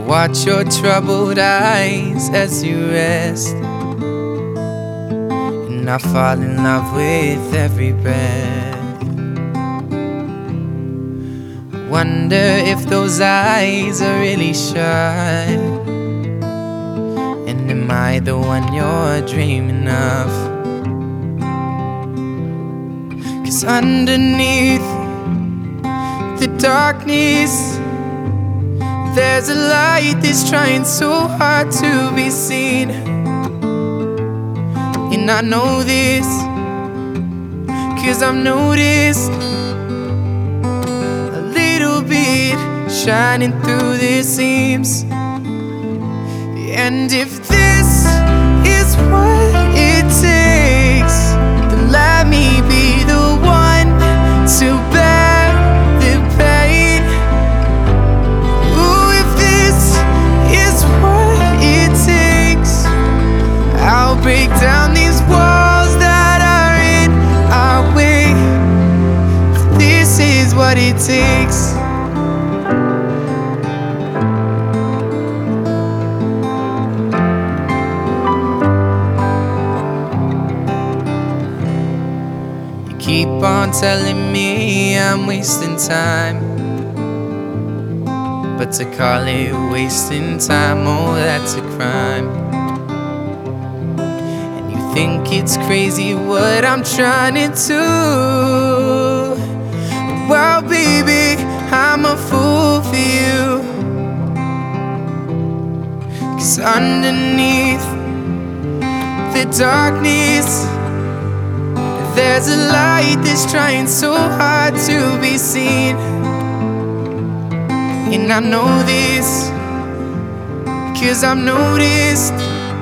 watch your troubled eyes as you rest, and I fall in love with every breath. Wonder if those eyes are really shut, and am I the one you're dreaming of? 'Cause underneath the darkness, there's a light that's trying so hard to be seen. And I know this, 'cause I've noticed a little bit shining through the seams. And if this is what it takes, then let me be the one to bear the pain. Ooh, if this is what it takes, I'll break down these walls that are in our way. If this is what it takes. Keep on telling me I'm wasting time, but to call it wasting time, oh, that's a crime. And you think it's crazy what I'm trying to do. Well, baby, I'm a fool for you. 'Cause underneath the darkness, there's a light that's trying so hard to be seen. And I know this, 'cause I've noticed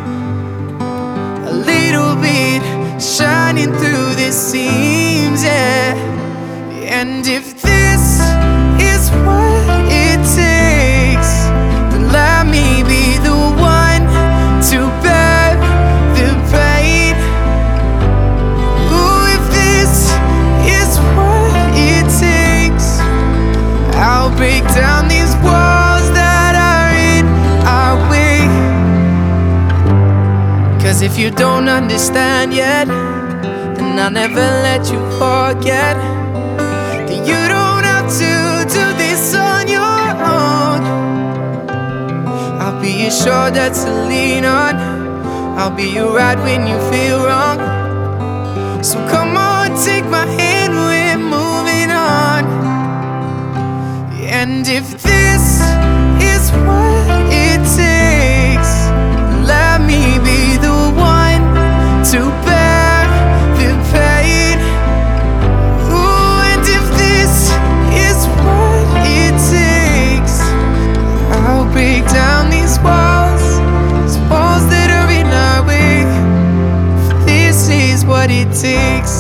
a little bit shining through the seams, yeah. And if this is what it takes, then let me be the one to bear the pain. I'll break down these walls that are in our way. 'Cause if you don't understand yet, then I'll never let you forget that you don't have to do this on your own. I'll be your shoulder to lean on, I'll be your right when you feel wrong. So come on, take my hand, we're moving on. And if this is what it takes, let me be the one to bear the pain. Ooh, and if this is what it takes, I'll break down these walls that are in our way. If this is what it takes.